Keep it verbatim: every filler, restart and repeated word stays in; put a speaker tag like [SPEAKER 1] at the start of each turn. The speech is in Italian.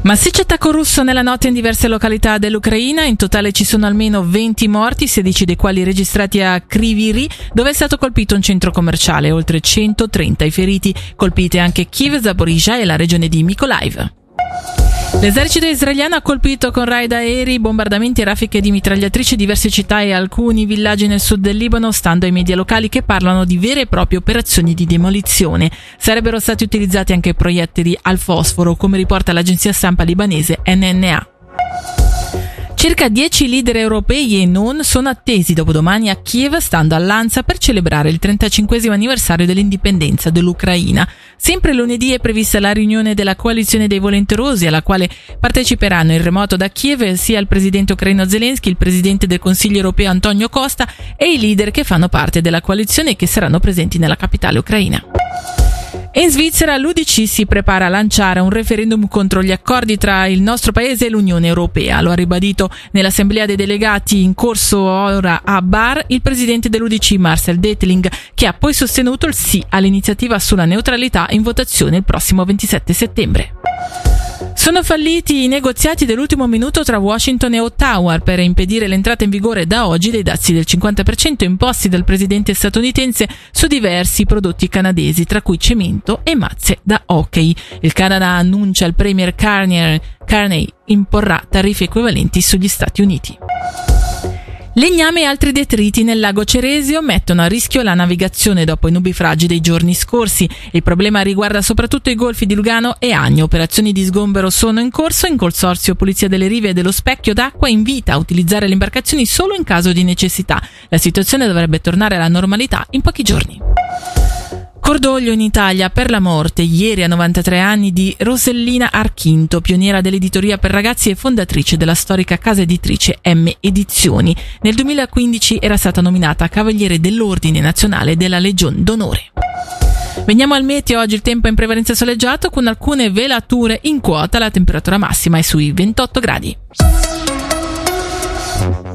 [SPEAKER 1] Massiccio attacco russo nella notte in diverse località dell'Ucraina. In totale ci sono almeno venti morti, sedici dei quali registrati a Kryvyi Rih, dove è stato colpito un centro commerciale, oltre centotrenta i feriti. Colpite anche Kiev, Zaporizhzhia e la regione di Mykolaiv. L'esercito israeliano ha colpito con raid aerei, bombardamenti e raffiche di mitragliatrici diverse città e alcuni villaggi nel sud del Libano, stando ai media locali che parlano di vere e proprie operazioni di demolizione. Sarebbero stati utilizzati anche proiettili al fosforo, come riporta l'agenzia stampa libanese N N A. Circa dieci leader europei e non sono attesi dopodomani a Kiev, stando all'Ansa, per celebrare il trentacinquesimo anniversario dell'indipendenza dell'Ucraina. Sempre lunedì è prevista la riunione della coalizione dei volenterosi, alla quale parteciperanno in remoto da Kiev sia il presidente ucraino Zelensky, il presidente del Consiglio europeo Antonio Costa e i leader che fanno parte della coalizione e che saranno presenti nella capitale ucraina. E in Svizzera l'U D C si prepara a lanciare un referendum contro gli accordi tra il nostro paese e l'Unione Europea. Lo ha ribadito nell'assemblea dei delegati in corso ora a Bar il presidente dell'U D C Marcel Dettling, che ha poi sostenuto il sì all'iniziativa sulla neutralità in votazione il prossimo ventisette settembre. Sono falliti i negoziati dell'ultimo minuto tra Washington e Ottawa per impedire l'entrata in vigore da oggi dei dazi del cinquanta per cento imposti dal presidente statunitense su diversi prodotti canadesi, tra cui cemento e mazze da hockey. Il Canada annuncia il premier Carney, Carney imporrà tariffe equivalenti sugli Stati Uniti. Legname e altri detriti nel lago Ceresio mettono a rischio la navigazione dopo i nubifragi dei giorni scorsi. Il problema riguarda soprattutto i golfi di Lugano e Agno. Operazioni di sgombero sono in corso. Il consorzio Polizia delle Rive e dello Specchio d'Acqua invita a utilizzare le imbarcazioni solo in caso di necessità. La situazione dovrebbe tornare alla normalità in pochi giorni. Cordoglio in Italia per la morte ieri a novantatré anni di Rosellina Archinto, pioniera dell'editoria per ragazzi e fondatrice della storica casa editrice M Edizioni. Nel duemilaquindici era stata nominata Cavaliere dell'Ordine Nazionale della Legion d'Onore. Veniamo al meteo. Oggi il tempo è in prevalenza soleggiato con alcune velature in quota. La temperatura massima è sui ventotto gradi.